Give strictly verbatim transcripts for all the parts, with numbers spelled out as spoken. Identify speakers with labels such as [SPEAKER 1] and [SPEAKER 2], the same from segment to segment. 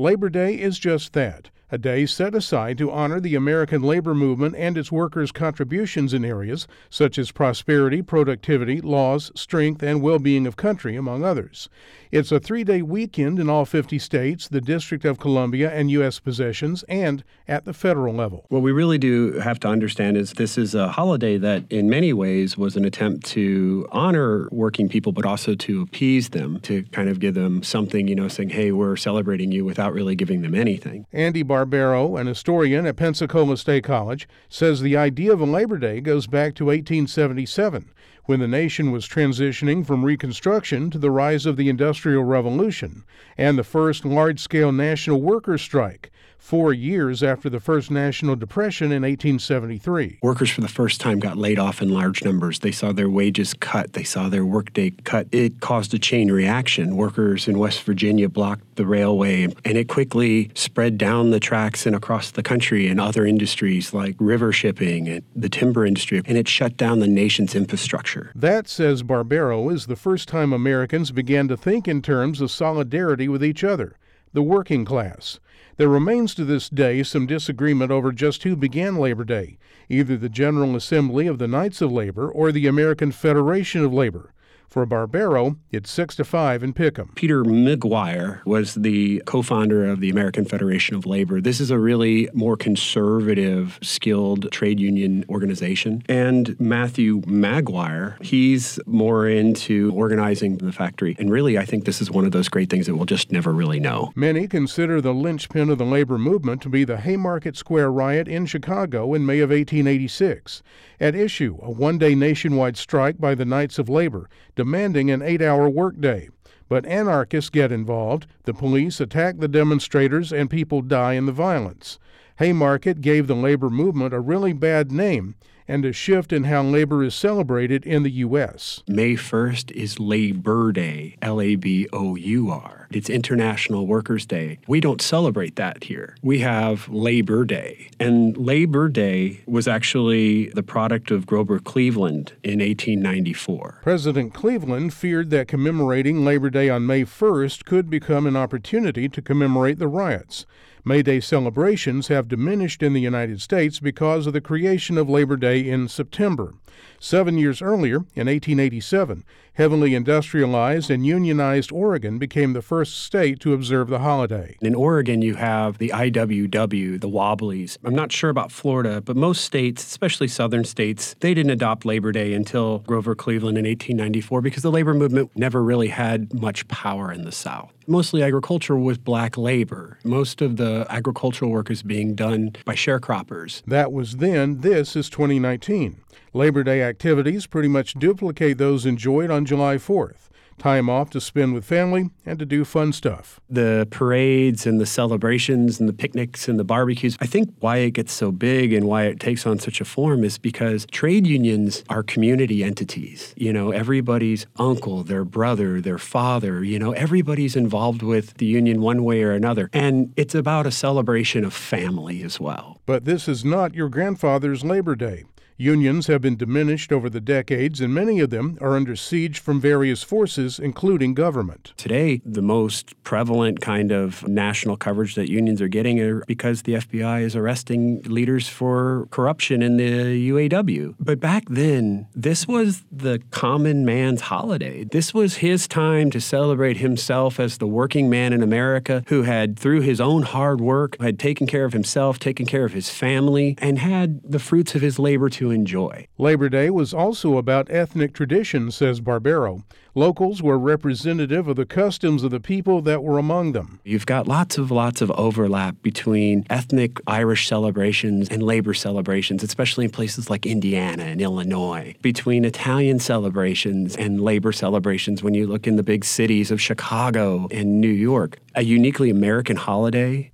[SPEAKER 1] Labor Day is just that, a day set aside to honor the American labor movement and its workers' contributions in areas such as prosperity, productivity, laws, strength, and well-being of country, among others. It's a three-day weekend in all fifty states, the District of Columbia, and U S possessions, and at the federal level.
[SPEAKER 2] What we really do have to understand is this is a holiday that in many ways was an attempt to honor working people, but also to appease them, to kind of give them something, you know, saying, hey, we're celebrating you without really giving them anything.
[SPEAKER 1] Andy Barbero, an historian at Pensacola State College, says the idea of a Labor Day goes back to eighteen seventy-seven, when the nation was transitioning from Reconstruction to the rise of the Industrial Revolution and the first large-scale national workers' strike, four years after the first national depression in eighteen seventy-three.
[SPEAKER 2] Workers for the first time got laid off in large numbers. They saw their wages cut. They saw their workday cut. It caused a chain reaction. Workers in West Virginia blocked the railway, and it quickly spread down the tracks and across the country in other industries like river shipping and the timber industry, and it shut down the nation's infrastructure.
[SPEAKER 1] That, says Barbero, is the first time Americans began to think in terms of solidarity with each other, the working class. There remains to this day some disagreement over just who began Labor Day, either the General Assembly of the Knights of Labor or the American Federation of Labor. For Barbero, it's six to five in Pick'em.
[SPEAKER 2] Peter McGuire was the co-founder of the American Federation of Labor. This is a really more conservative, skilled trade union organization. And Matthew Maguire, he's more into organizing the factory. And really, I think this is one of those great things that we'll just never really know.
[SPEAKER 1] Many consider the linchpin of the labor movement to be the Haymarket Square riot in Chicago in May of eighteen eighty-six. At issue, a one-day nationwide strike by the Knights of Labor, demanding an eight-hour workday. But anarchists get involved, the police attack the demonstrators, and people die in the violence. Haymarket gave the labor movement a really bad name and a shift in how labor is celebrated in the U S
[SPEAKER 2] May first is Labor Day, L A B O U R. It's International Workers' Day. We don't celebrate that here. We have Labor Day. And Labor Day was actually the product of Grover Cleveland in eighteen ninety-four.
[SPEAKER 1] President Cleveland feared that commemorating Labor Day on May first could become an opportunity to commemorate the riots. May Day celebrations have diminished in the United States because of the creation of Labor Day in September. Seven years earlier, in eighteen eighty-seven, heavily industrialized and unionized Oregon became the first state to observe the holiday.
[SPEAKER 2] In Oregon, you have the I W W, the Wobblies. I'm not sure about Florida, but most states, especially southern states, they didn't adopt Labor Day until Grover Cleveland in eighteen ninety-four because the labor movement never really had much power in the South. Mostly agriculture was black labor. Most of the agricultural work is being done by sharecroppers.
[SPEAKER 1] That was then. This is twenty nineteen. Labor Day activities pretty much duplicate those enjoyed on July fourth. Time off to spend with family and to do fun stuff.
[SPEAKER 2] The parades and the celebrations and the picnics and the barbecues, I think why it gets so big and why it takes on such a form is because trade unions are community entities. You know, everybody's uncle, their brother, their father, you know, everybody's involved with the union one way or another. And it's about a celebration of family as well.
[SPEAKER 1] But this is not your grandfather's Labor Day. Unions have been diminished over the decades, and many of them are under siege from various forces, including government.
[SPEAKER 2] Today, the most prevalent kind of national coverage that unions are getting are because the F B I is arresting leaders for corruption in the U A W. But back then, this was the common man's holiday. This was his time to celebrate himself as the working man in America who had, through his own hard work, had taken care of himself, taken care of his family, and had the fruits of his labor to enjoy.
[SPEAKER 1] Labor Day was also about ethnic tradition, says Barbero. Locals were representative of the customs of the people that were among them.
[SPEAKER 2] You've got lots of lots of overlap between ethnic Irish celebrations and labor celebrations, especially in places like Indiana and Illinois, between Italian celebrations and labor celebrations when you look in the big cities of Chicago and New York. A uniquely American holiday.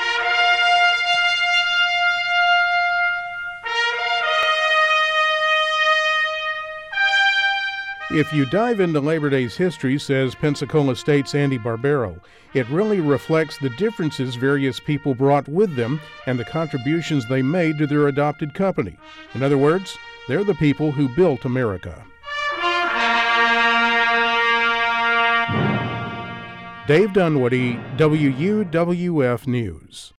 [SPEAKER 1] If you dive into Labor Day's history, says Pensacola State's Andy Barbero, it really reflects the differences various people brought with them and the contributions they made to their adopted company. In other words, they're the people who built America. Dave Dunwoody, W U W F News.